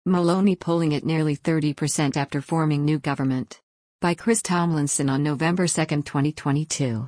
Maloney polling at nearly 30% after forming new government. By Chris Tomlinson on November 2, 2022.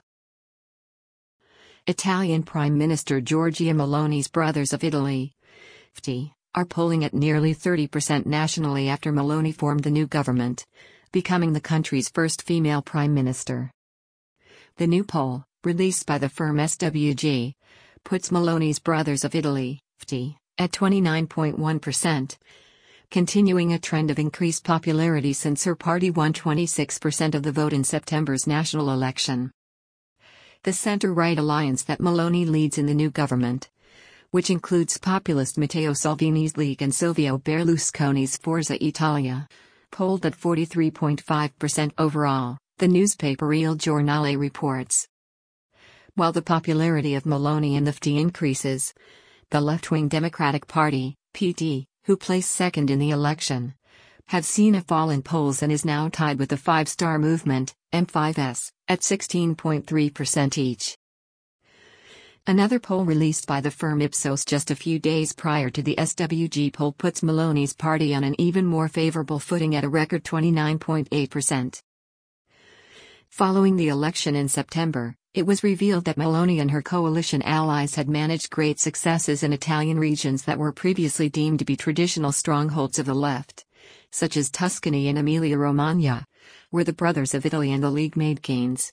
Italian Prime Minister Giorgia Meloni's Brothers of Italy, FT, are polling at nearly 30% nationally after Meloni formed the new government, becoming the country's first female prime minister. The new poll, released by the firm SWG, puts Meloni's Brothers of Italy, FT, at 29.1%. Continuing a trend of increased popularity since her party won 26% of the vote in September's national election. The center-right alliance that Meloni leads in the new government, which includes populist Matteo Salvini's League and Silvio Berlusconi's Forza Italia, polled at 43.5% overall, the newspaper Il Giornale reports. While the popularity of Meloni and the FT increases, the left-wing Democratic Party, PD, who placed second in the election, have seen a fall in polls and is now tied with the Five Star Movement, M5S, at 16.3% each. Another poll released by the firm Ipsos just a few days prior to the SWG poll puts Meloni's party on an even more favorable footing at a record 29.8%. Following the election in September, it was revealed that Meloni and her coalition allies had managed great successes in Italian regions that were previously deemed to be traditional strongholds of the left, such as Tuscany and Emilia-Romagna, where the Brothers of Italy and the League made gains.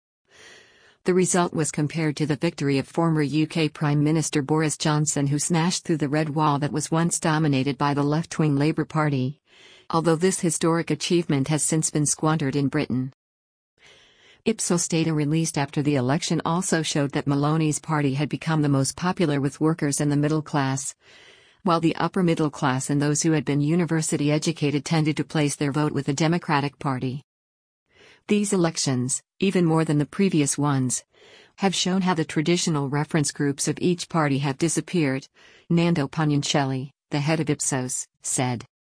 The result was compared to the victory of former UK Prime Minister Boris Johnson, who smashed through the red wall that was once dominated by the left-wing Labour Party, although this historic achievement has since been squandered in Britain. Ipsos data released after the election also showed that Meloni's party had become the most popular with workers and the middle class, while the upper middle class and those who had been university educated tended to place their vote with the Democratic Party. These elections, even more than the previous ones, have shown how the traditional reference groups of each party have disappeared, Nando Pugnancelli, the head of Ipsos, said.